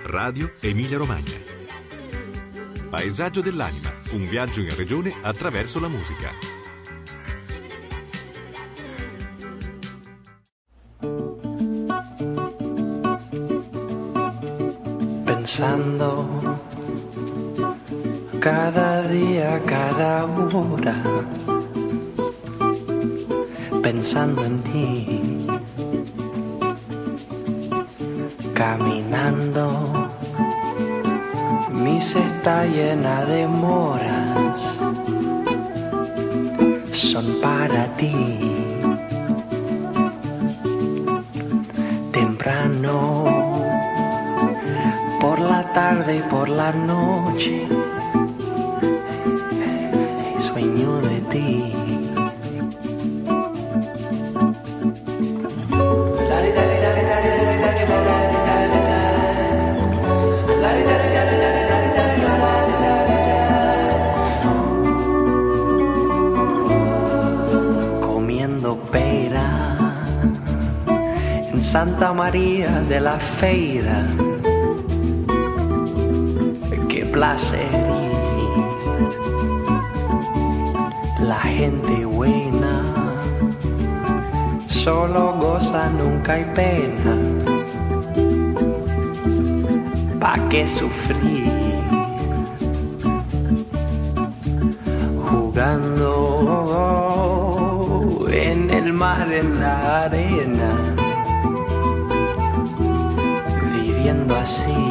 Radio Emilia Romagna. Paesaggio dell'anima, un viaggio in regione attraverso la musica. Pensando cada día, cada hora, pensando en ti, caminando, mi cesta llena de moras, son para ti. Temprano, por la tarde y por la noche, sueño de ti. Comiendo pera en Santa María de la Feira. Qué placer. La gente buena solo goza, nunca hay pena. ¿Pa' qué sufrir? Jugando en el mar, en la arena, viviendo así.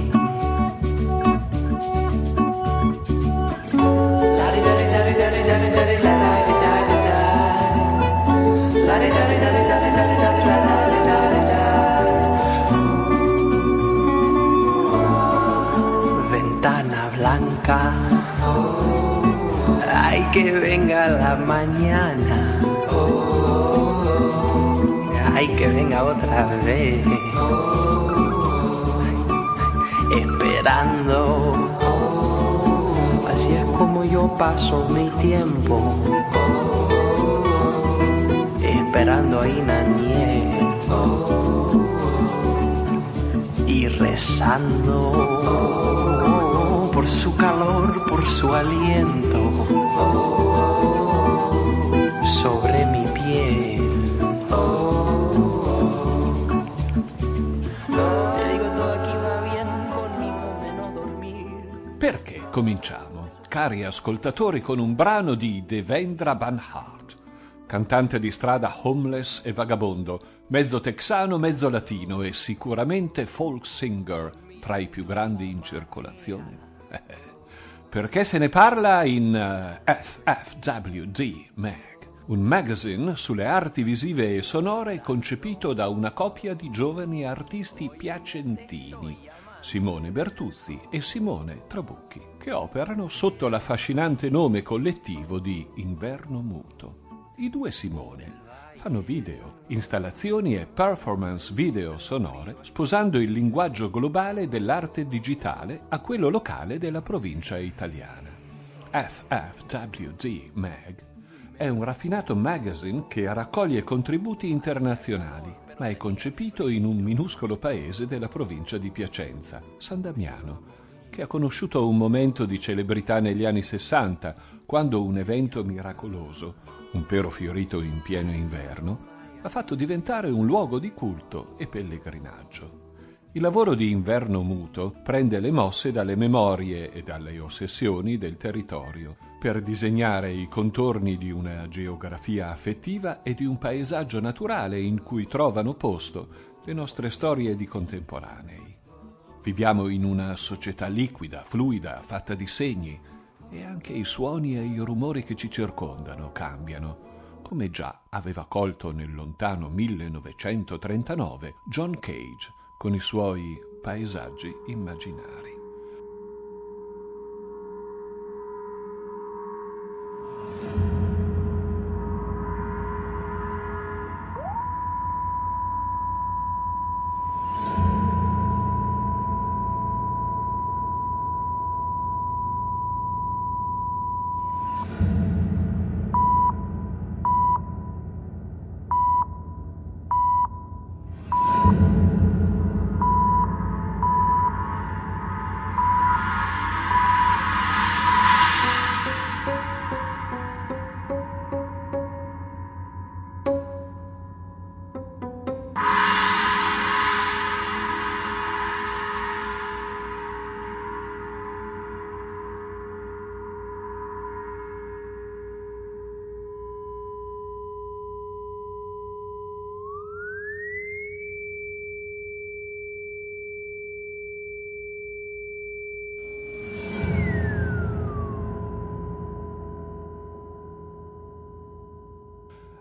Ventana blanca, ay, que venga la mañana, ay, que venga otra vez, esperando. Así es como yo paso mi tiempo, esperando a Inaniel y rezando por su calor, por su aliento sobre mi piel. Te digo, todo aquí va bien, conmigo de no dormir. Perché cominciamo, cari ascoltatori, con un brano di Devendra Banhart, cantante di strada homeless e vagabondo, mezzo texano, mezzo latino e sicuramente folk singer, tra i più grandi in circolazione. Perché se ne parla in FFWD Mag, un magazine sulle arti visive e sonore concepito da una coppia di giovani artisti piacentini, Simone Bertuzzi e Simone Trabucchi, che operano sotto l'affascinante nome collettivo di Inverno Muto. I due Simone fanno video, installazioni e performance video sonore, sposando il linguaggio globale dell'arte digitale a quello locale della provincia italiana. FFWD Mag è un raffinato magazine che raccoglie contributi internazionali, ma è concepito in un minuscolo paese della provincia di Piacenza, San Damiano, che ha conosciuto un momento di celebrità negli anni '60, quando un evento miracoloso, un pero fiorito in pieno inverno, ha fatto diventare un luogo di culto e pellegrinaggio. Il lavoro di Inverno Muto prende le mosse dalle memorie e dalle ossessioni del territorio per disegnare i contorni di una geografia affettiva e di un paesaggio naturale in cui trovano posto le nostre storie di contemporanei. Viviamo in una società liquida, fluida, fatta di segni, e anche i suoni e i rumori che ci circondano cambiano, come già aveva colto nel lontano 1939 John Cage con i suoi paesaggi immaginari.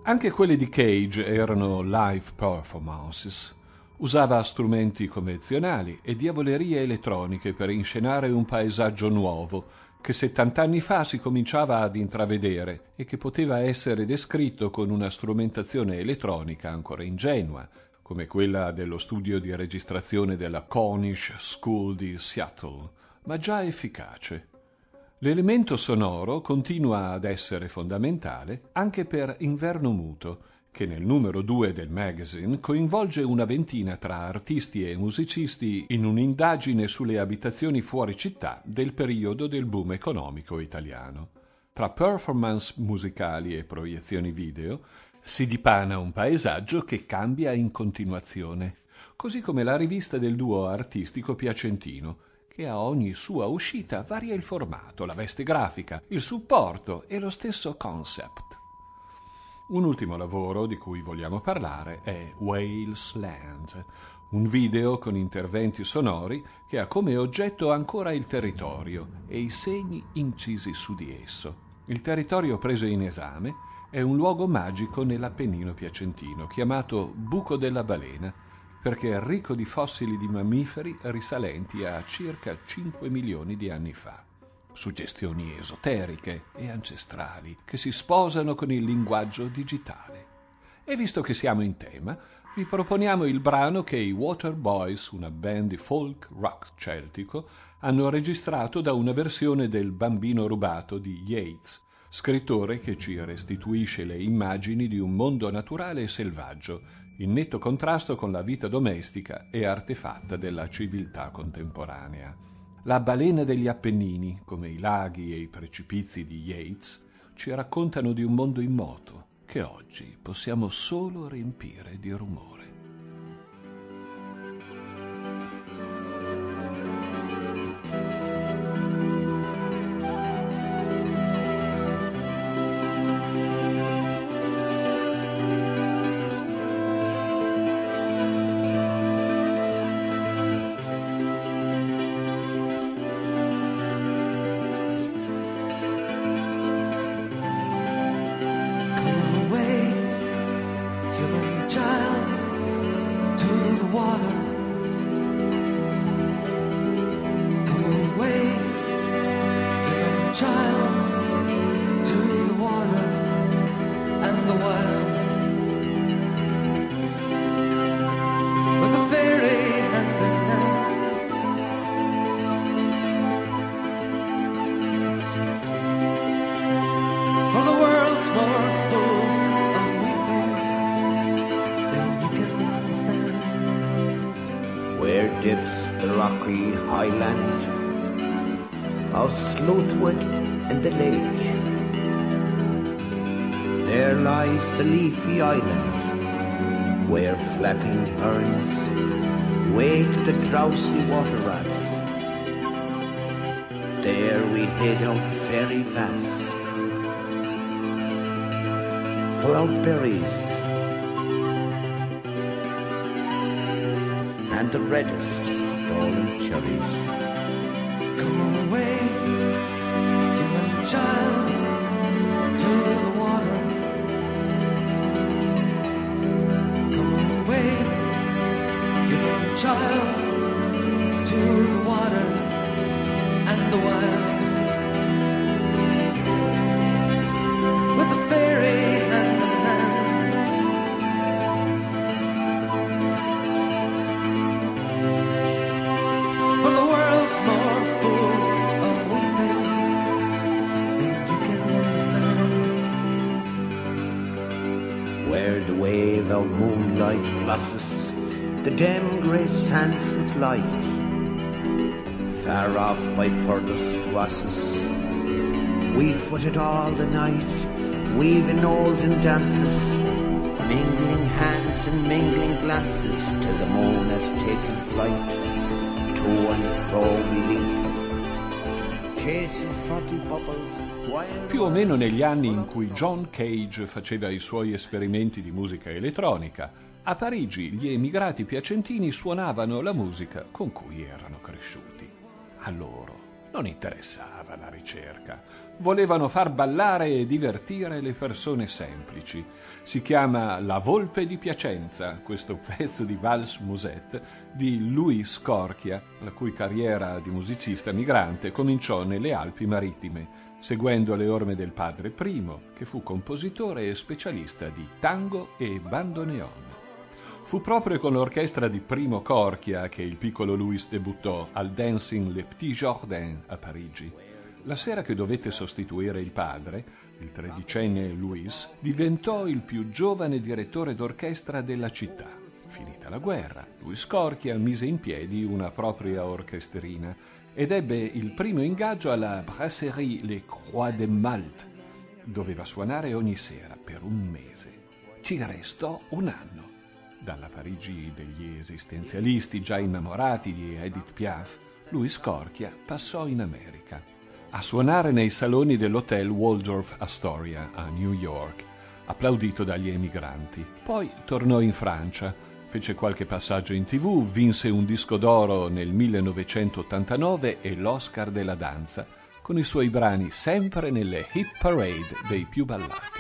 Anche quelle di Cage erano live performances. Usava strumenti convenzionali e diavolerie elettroniche per inscenare un paesaggio nuovo che 70 anni fa si cominciava ad intravedere e che poteva essere descritto con una strumentazione elettronica ancora ingenua, come quella dello studio di registrazione della Cornish School di Seattle, ma già efficace. L'elemento sonoro continua ad essere fondamentale anche per Inverno Muto, che nel numero 2 del magazine coinvolge una ventina tra artisti e musicisti in un'indagine sulle abitazioni fuori città del periodo del boom economico italiano. Tra performance musicali e proiezioni video si dipana un paesaggio che cambia in continuazione, così come la rivista del duo artistico piacentino, che a ogni sua uscita varia il formato, la veste grafica, il supporto e lo stesso concept. Un ultimo lavoro di cui vogliamo parlare è Wales Land, un video con interventi sonori che ha come oggetto ancora il territorio e i segni incisi su di esso. Il territorio preso in esame è un luogo magico nell'Appennino piacentino, chiamato Buco della Balena, perché è ricco di fossili di mammiferi risalenti a circa 5 milioni di anni fa. Suggestioni esoteriche e ancestrali che si sposano con il linguaggio digitale. E visto che siamo in tema, vi proponiamo il brano che i Waterboys, una band di folk rock celtico, hanno registrato da una versione del Bambino rubato di Yeats, scrittore che ci restituisce le immagini di un mondo naturale e selvaggio, in netto contrasto con la vita domestica e artefatta della civiltà contemporanea. La balena degli Appennini, come i laghi e i precipizi di Yeats, ci raccontano di un mondo immoto che oggi possiamo solo riempire di rumore. Dips the rocky highland of Slothwood and the lake. There lies the leafy island where flapping herons wake the drowsy water rats. There we hid our fairy vats full of berries and the reddest stolen cherries. Come away, human child, to the water. Come away, human child, to the water and the wild. With the fairy hand in hand, for the world's more full of weeping than you can understand. Where the wave of moonlight blosses the dim grey sands with light, far off by further swasses, we footed all the night, weaving olden dances, mingling hands and mingling glances, till the moon has taken flight. To and fro we leap, chasing frothy bubbles. Più o meno negli anni in cui John Cage faceva i suoi esperimenti di musica elettronica, a Parigi gli emigrati piacentini suonavano la musica con cui erano cresciuti. A loro non interessava la ricerca. Volevano far ballare e divertire le persone semplici. Si chiama La Volpe di Piacenza, questo pezzo di Valse Musette di Luis Scorchia, la cui carriera di musicista migrante cominciò nelle Alpi Marittime, seguendo le orme del padre Primo, che fu compositore e specialista di tango e bandoneon. Fu proprio con l'orchestra di Primo Corchia che il piccolo Louis debuttò al Dancing Le Petit Jardin a Parigi. La sera che dovette sostituire il padre, il 13enne Louis diventò il più giovane direttore d'orchestra della città. Finita la guerra, Louis Scorchia mise in piedi una propria orchestrina ed ebbe il primo ingaggio alla Brasserie Les Croix de Malte. Doveva suonare ogni sera per un mese. Ci restò un anno. Dalla Parigi degli esistenzialisti già innamorati di Edith Piaf, Louis Scorchia passò in America, a suonare nei saloni dell'hotel Waldorf Astoria a New York, applaudito dagli emigranti. Poi tornò in Francia, fece qualche passaggio in TV, vinse un disco d'oro nel 1989 e l'Oscar della danza, con i suoi brani sempre nelle hit parade dei più ballati.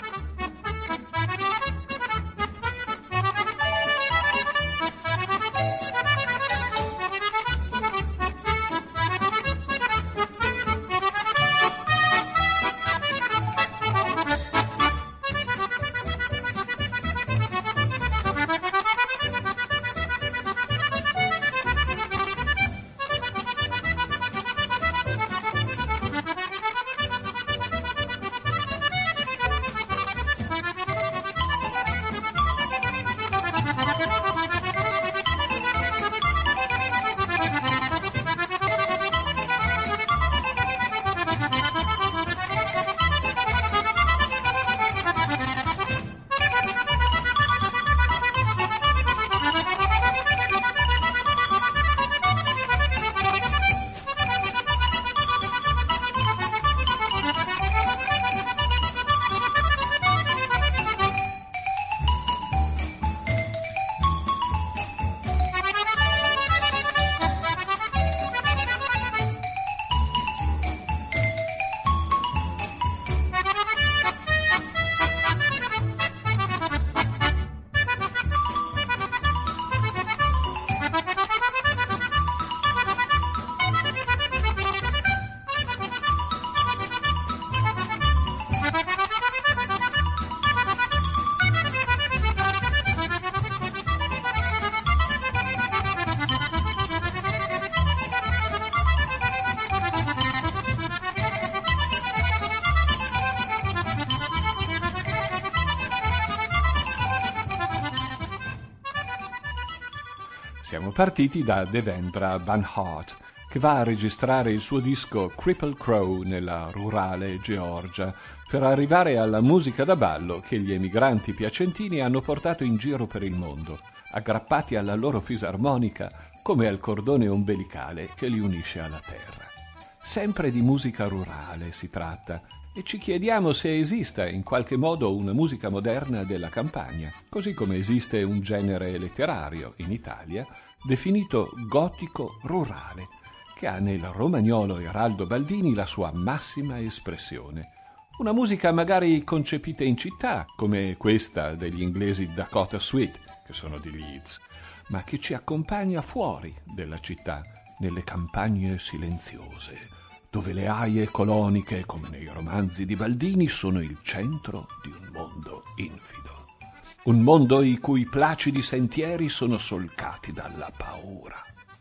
Siamo partiti da Devendra Banhart, che va a registrare il suo disco Cripple Crow nella rurale Georgia, per arrivare alla musica da ballo che gli emigranti piacentini hanno portato in giro per il mondo, aggrappati alla loro fisarmonica come al cordone ombelicale che li unisce alla terra. Sempre di musica rurale si tratta, e ci chiediamo se esista in qualche modo una musica moderna della campagna, così come esiste un genere letterario in Italia definito gotico rurale, che ha nel romagnolo Eraldo Baldini la sua massima espressione. Una musica magari concepita in città, come questa degli inglesi Dakota Sweet, che sono di Leeds, ma che ci accompagna fuori della città, nelle campagne silenziose, dove le aie coloniche, come nei romanzi di Baldini, sono il centro di un mondo infido. Un mondo i cui placidi sentieri sono solcati dalla paura.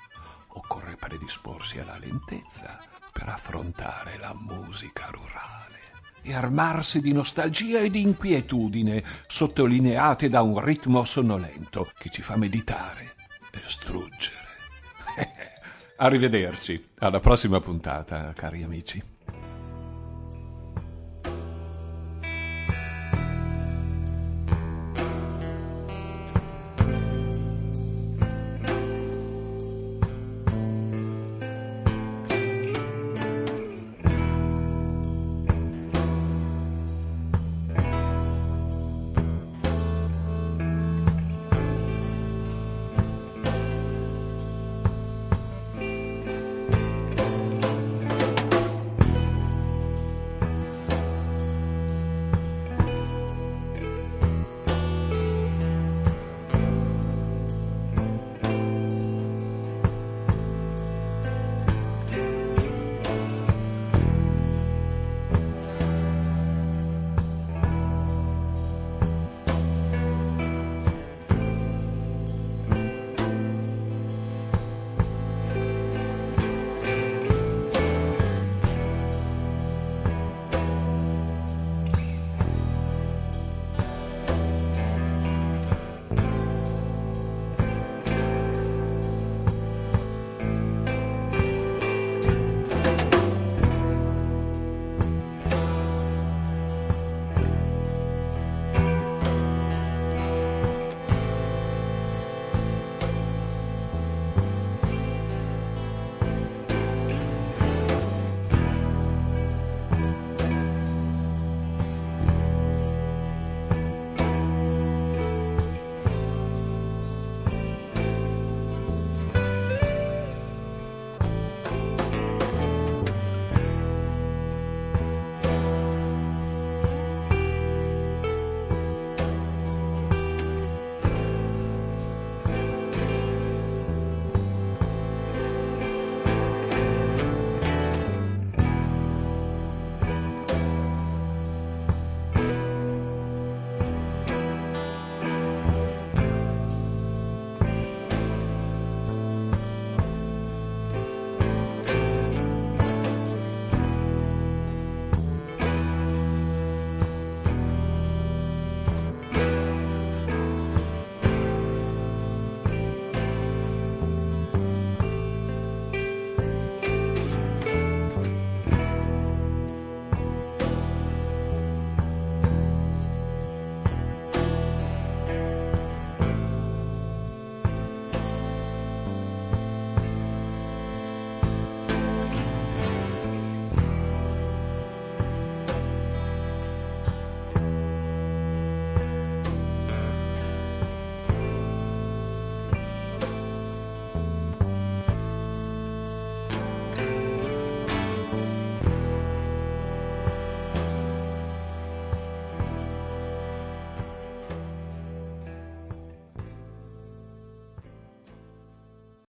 Occorre predisporsi alla lentezza per affrontare la musica rurale e armarsi di nostalgia e di inquietudine, sottolineate da un ritmo sonnolento che ci fa meditare e struggere. Arrivederci, alla prossima puntata, cari amici.